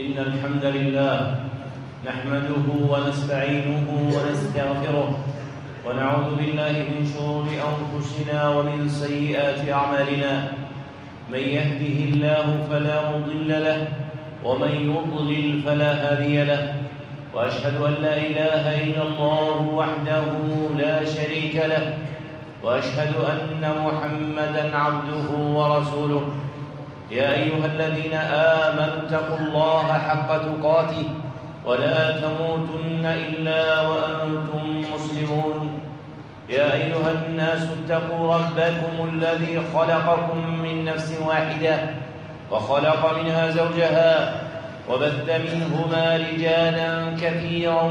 إن الحمد لله نحمده ونستعينه ونستغفره ونعوذ بالله من شرور أنفسنا ومن سيئات أعمالنا. من يهده الله فلا مضل له ومن يضلل فلا هادي له، وأشهد أن لا إله إلا الله وحده لا شريك له، وأشهد أن محمدًا عبده ورسوله. يا أيها الذين آمنوا اتقوا الله حق تقاته ولا تموتن إلا وأنتم مسلمون. يا أيها الناس اتقوا ربكم الذي خلقكم من نفس واحدة وخلق منها زوجها وبث منهما رجالا كثيرا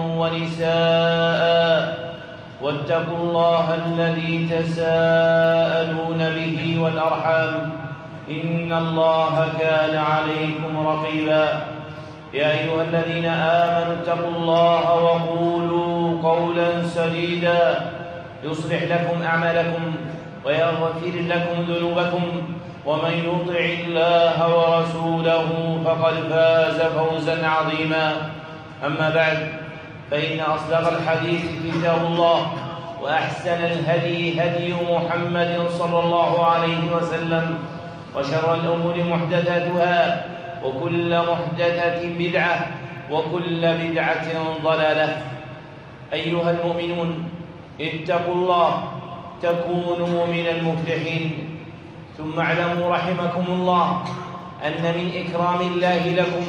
ونساء، واتقوا الله الذي تساءلون به والأرحام إن الله كان عليكم رقيبا. يا أيها الذين آمنوا اتقوا الله وقولوا قولا سديدا يصلح لكم أعمالكم ويغفر لكم ذنوبكم، ومن يطع الله ورسوله فقد فاز فوزا عظيما. أما بعد، فإن أصدق الحديث كتاب الله، وأحسن الهدي هدي محمد صلى الله عليه وسلم، وشر الأمور محدثاتها، وكل محدثة بدعة، وكل بدعة ضلالة. أيها المؤمنون، اتقوا الله تكونوا من المفلحين. ثم اعلموا رحمكم الله أن من إكرام الله لكم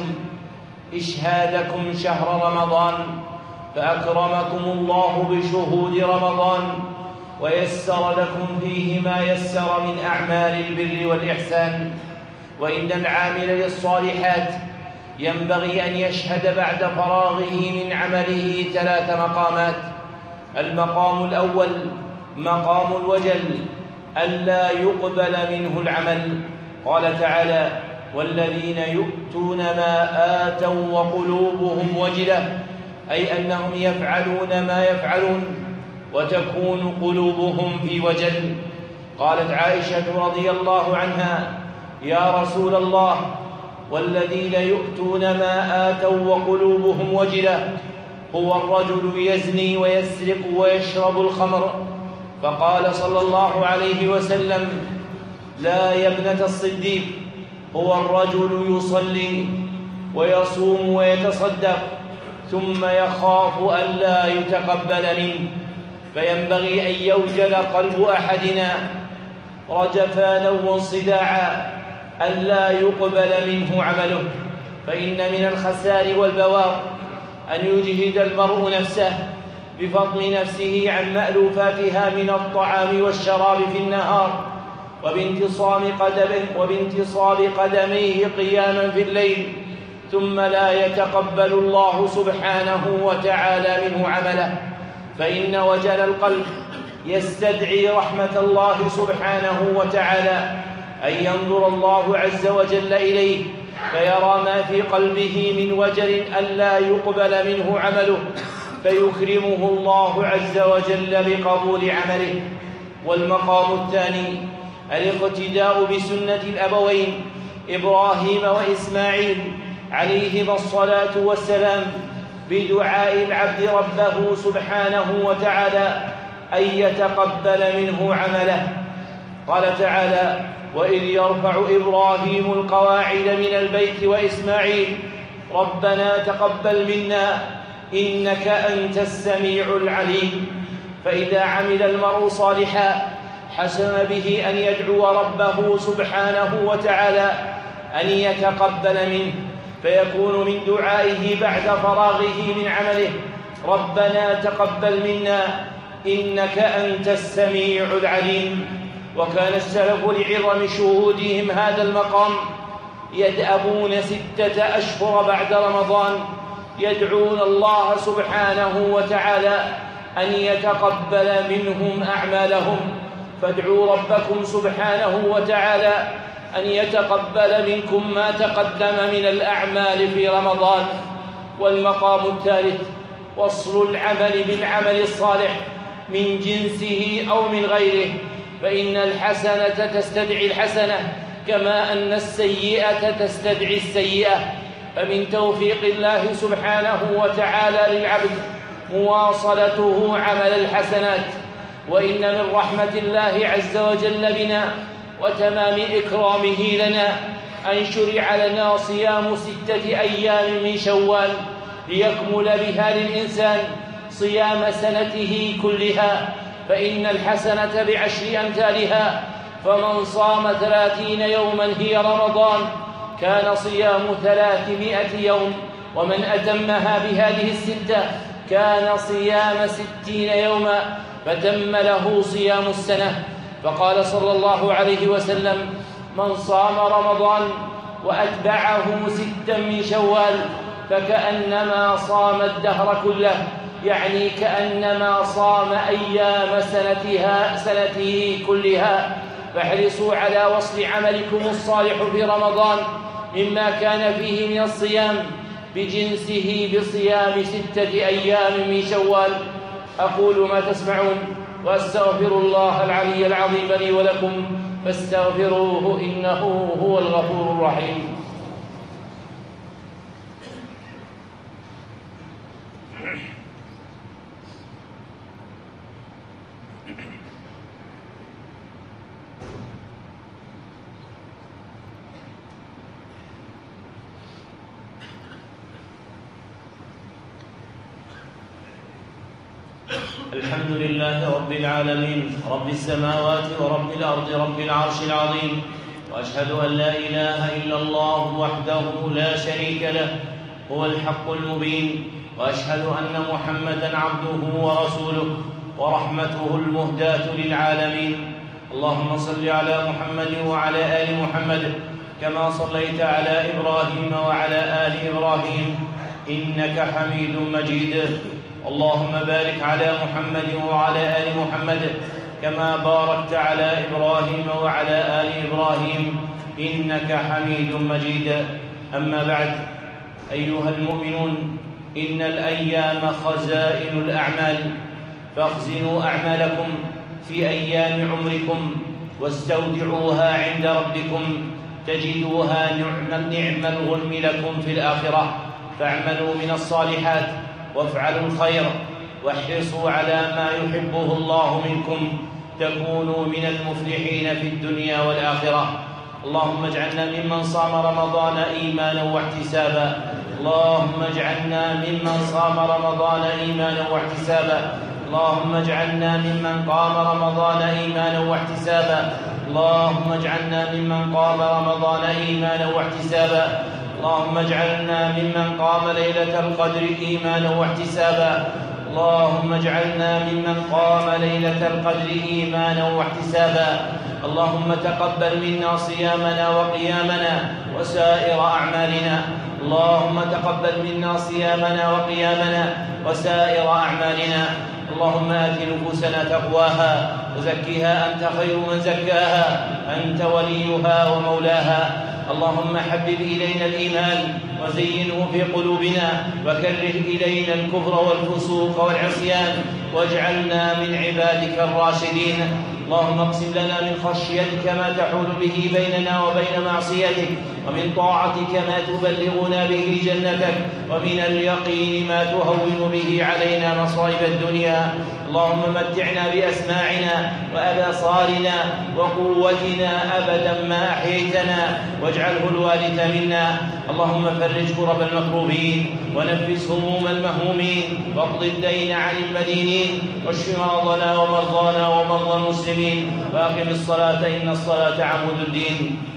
إشهادكم شهر رمضان، فأكرمكم الله بشهود رمضان، ويسر لكم فيه ما يسر من أعمال البر والإحسان. وإن العامل للصالحات ينبغي أن يشهد بعد فراغه من عمله 3 مقامات. المقام الأول مقام الوجل، ألا يقبل منه العمل. قال تعالى: والذين يؤتون ما آتوا وقلوبهم وجلة، أي أنهم يفعلون ما يفعلون وتكون قلوبهم في وجل. قالت عائشة رضي الله عنها: يا رسول الله، والذين يؤتون ما آتوا وقلوبهم وجلة هو الرجل يزني ويسرق ويشرب الخمر. فقال صلى الله عليه وسلم: لا يا ابنة الصديق، هو الرجل يصلي ويصوم ويتصدق ثم يخاف أن لا يتقبل منه. فينبغي أن يوجل قلب أحدنا رجفانا وانصداعا أن لا يقبل منه عمله. فإن من الخسار والبوار أن يجهد المرء نفسه بفضل نفسه عن مألوفاتها من الطعام والشراب في النهار، وبانتصاب قدميه قياما في الليل، ثم لا يتقبل الله سبحانه وتعالى منه عمله. فإن وجل القلب يستدعي رحمة الله سبحانه وتعالى، أن ينظر الله عز وجل إليه فيرى ما في قلبه من وجل ألا يقبل منه عمله، فيكرمه الله عز وجل بقبول عمله. والمقام الثاني الاقتداء بسنة الأبوين إبراهيم وإسماعيل عليهما الصلاة والسلام بدعاء العبد ربه سبحانه وتعالى أن يتقبل منه عمله. قال تعالى: وإذ يرفع إبراهيم القواعد من البيت وإسماعيل ربنا تقبل منا إنك أنت السميع العليم. فإذا عمل المرء صالحا حسن به أن يدعو ربه سبحانه وتعالى أن يتقبل منه، فيكون من دعائه بعد فراغه من عمله: ربنا تقبل منا إنك أنت السميع العليم. وكان السلف لعظم شهودهم هذا المقام يدأبون 6 أشهر بعد رمضان يدعون الله سبحانه وتعالى أن يتقبل منهم أعمالهم. فادعوا ربكم سبحانه وتعالى أن يتقبل منكم ما تقدم من الأعمال في رمضان. والمقام الثالث وصل العمل بالعمل الصالح من جنسه أو من غيره، فإن الحسنة تستدعي الحسنة كما أن السيئة تستدعي السيئة. فمن توفيق الله سبحانه وتعالى للعبد مواصلته عمل الحسنات. وإن من رحمة الله عز وجل بنا وتمام إكرامه لنا أن شرع لنا صيام 6 أيام من شوال ليكمل بها للإنسان صيام سنته كلها، فإن الحسنة ب10 أمثالها. فمن صام 30 يوما هي رمضان كان صيام 300 يوم، ومن أتمها بهذه 6 كان صيام 60 يوما، فتم له صيام السنة. فقال صلى الله عليه وسلم: من صام رمضان وأتبعه 6 من شوال فكأنما صام الدهر كله، يعني كأنما صام أيام سنته كلها. فاحرصوا على وصل عملكم الصالح في رمضان مما كان فيه من الصيام بجنسه بصيام 6 أيام من شوال. أقول ما تسمعون وأستغفر الله العلي العظيم لي ولكم فاستغفروه إنه هو الغفور الرحيم. الحمد لله رب العالمين، رب السماوات ورب الأرض، رب العرش العظيم، وأشهد أن لا إله إلا الله وحده لا شريك له هو الحق المبين، وأشهد أن محمدًا عبده ورسوله ورحمته المهداة للعالمين. اللهم صل على محمد وعلى آل محمد كما صليت على إبراهيم وعلى آل إبراهيم إنك حميد مجيد. اللهم بارك على محمد وعلى آل محمد كما باركت على إبراهيم وعلى آل إبراهيم إنك حميد مجيد. أما بعد، أيها المؤمنون، إن الأيام خزائن الأعمال، فاخزنوا أعمالكم في أيام عمركم واستودعوها عند ربكم تجدوها نعم الغنم لكم في الآخرة. فاعملوا من الصالحات وافعلوا الخير واحرصوا على ما يحبه الله منكم تكونوا من المفلحين في الدنيا والآخرة. اللهم اجعلنا ممن صام رمضان إيمانا واحتسابا. اللهم اجعلنا ممن صام رمضان إيمانا واحتسابا. اللهم اجعلنا ممن قام رمضان إيمانا واحتسابا. اللهم اجعلنا ممن قام رمضان إيمانا واحتسابا. اللهم اجعلنا ممن قام ليلة القدر إيمانا واحتسابا. اللهم اجعلنا ممن قام ليلة القدر إيمانا واحتسابا. اللهم تقبل منا صيامنا وقيامنا وسائر أعمالنا. اللهم تقبل منا صيامنا وقيامنا وسائر أعمالنا. اللهم آت نفوسنا تقواها وزكها أنت خير من زكاها، أنت وليها ومولاها. اللهم حبب إلينا الإيمان وزينه في قلوبنا وكره إلينا الكفر والفسوق والعصيان واجعلنا من عبادك الراشدين. اللهم اقسم لنا من خشيتك ما تحول به بيننا وبين معصيتك، ومن طاعتك ما تبلغنا به جنتك، ومن اليقين ما تهون به علينا مصائب الدنيا. اللهم متعنا بأسماعنا وأبصارنا وقوتنا أبدا ما أحييتنا واجعله الوارث منا. اللهم فرج كرب المكروبين ونفس هموم المهمومين واقض الدين عن المدينين واشف مرضنا ومرضانا ومرضى المسلمين، وأقم الصلاة إن الصلاة عمود الدين.